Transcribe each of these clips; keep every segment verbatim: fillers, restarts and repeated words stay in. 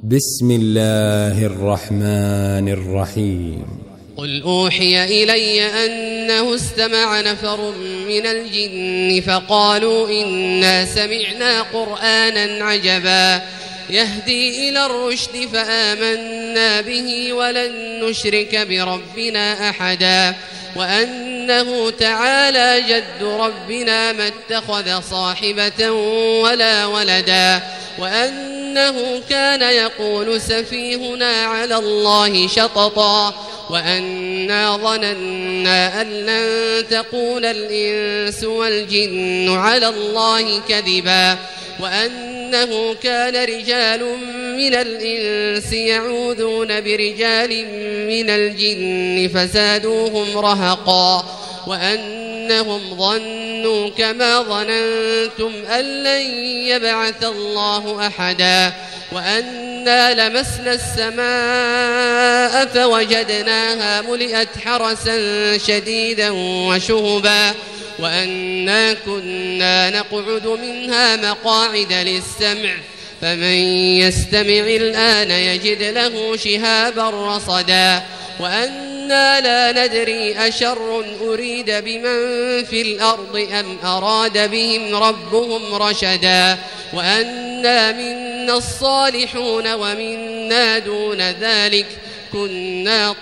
بسم الله الرحمن الرحيم. قل أوحي إلي أنه استمع نفر من الجن فقالوا إنا سمعنا قرآنا عجبا يهدي إلى الرشد فآمنا به ولن نشرك بربنا أحدا وأنه تعالى جد ربنا ما اتخذ صاحبة ولا ولدا وأنه كان يقول سفيهنا على الله شططا وأنا ظننا أن لن تقول الإنس والجن على الله كذبا وأنه كان رجال من الإنس يعوذون برجال من الجن فزادوهم رهقا وأنهم ظنوا كما ظننتم أن لن يبعث الله أحدا وأنا لمسنا السماء فوجدناها ملئت حرسا شديدا وشهبا وأنا كنا نقعد منها مقاعد للسمع فمن يستمع الآن يجد له شهابا رصدا وأنا لا ندري أشر أريد بمن في الأرض أم أراد بهم ربهم رشدا وأنا منا الصالحون ومنا دون ذلك كنا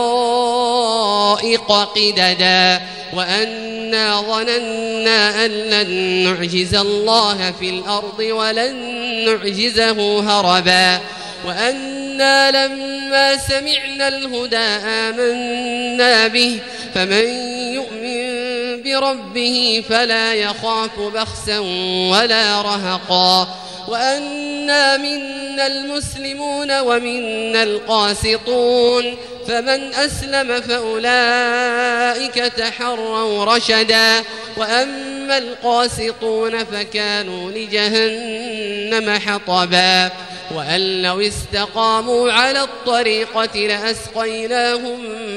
طرائق قددا وأنا ظننا أن لن نعجز الله في الأرض ولن نعجزه هربا وأنا لما سمعنا الهدى آمنا به فمن يؤمن بربه فلا يخاف بخسا ولا رهقا وأنا منا المسلمون ومنا القاسطون فمن أسلم فأولئك تحروا رشدا وأما القاسطون فكانوا لجهنم حطبا وأن لو استقاموا على الطريقة لأسقيناهم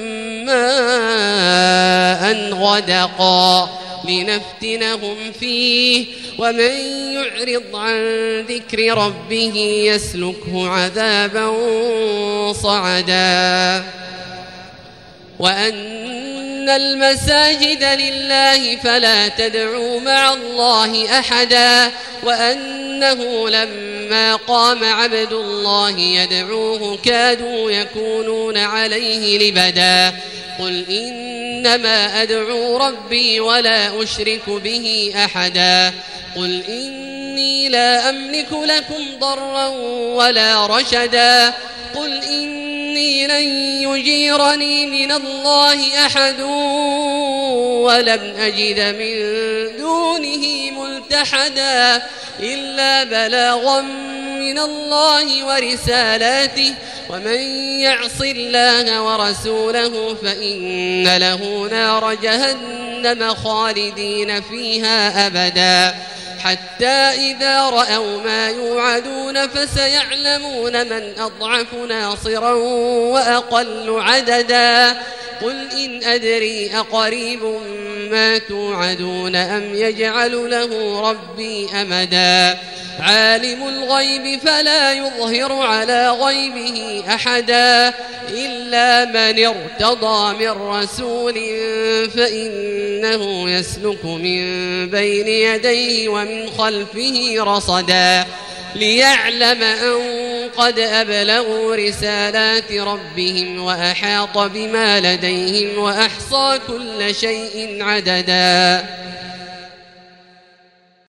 ماء غدقا لنفتنهم فيه ومن يعرض عن ذكر ربه يسلكه عذابا صعدا وأن المساجد لله فلا تدعوا مع الله أحدا وأنه لما قام عبد الله يدعوه كادوا يكونون عليه لبدا قل إنما أدعو ربي ولا أشرك به أحدا قل إني لا أملك لكم ضرا ولا رشدا قل إني لن يجيرني من الله أحد ولن أجد من دونه ملتحدا إلا بلاغا من الله ورسالاته ومن يعص الله ورسوله فإن له نار جهنم خالدين فيها أبدا حتى إذا رأوا ما يوعدون فسيعلمون من أضعف ناصرا وأقل عددا قل إن أدري أقريب ما توعدون أم يجعل له ربي أمدا عالم الغيب فلا يظهر على غيبه أحدا إلا من ارتضى من رسول فإنه يسلك من بين يديه ومن خلفه رصدا ليعلم أن قد أبلغوا رسالات ربهم وأحاط بما لديهم وأحصى كل شيء عددا.